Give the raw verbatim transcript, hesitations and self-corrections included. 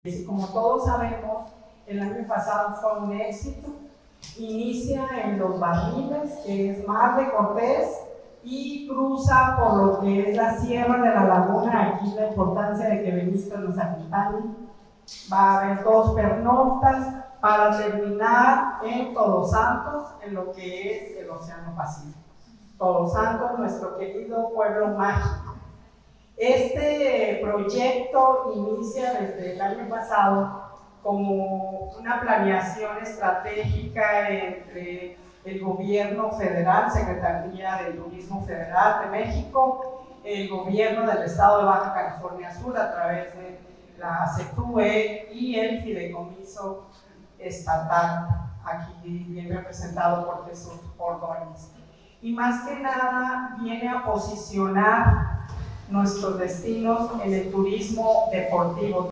Y como todos sabemos, el año pasado fue un éxito. Inicia en Los Barriles, que es Mar de Cortés, y cruza por lo que es la Sierra de la Laguna. Aquí la importancia de que Benito nos acompañe. Va a haber dos pernoctas para terminar en Todos Santos, en lo que es el Océano Pacífico. Todos Santos, nuestro querido pueblo mágico. Este proyecto inicia desde el año pasado como una planeación estratégica entre el gobierno federal, Secretaría de Turismo Federal de México, el gobierno del estado de Baja California Sur a través de la SETUE y el fideicomiso estatal, aquí bien representado por Jesús Ordóñez. Y más que nada viene a posicionar nuestros destinos en el turismo deportivo.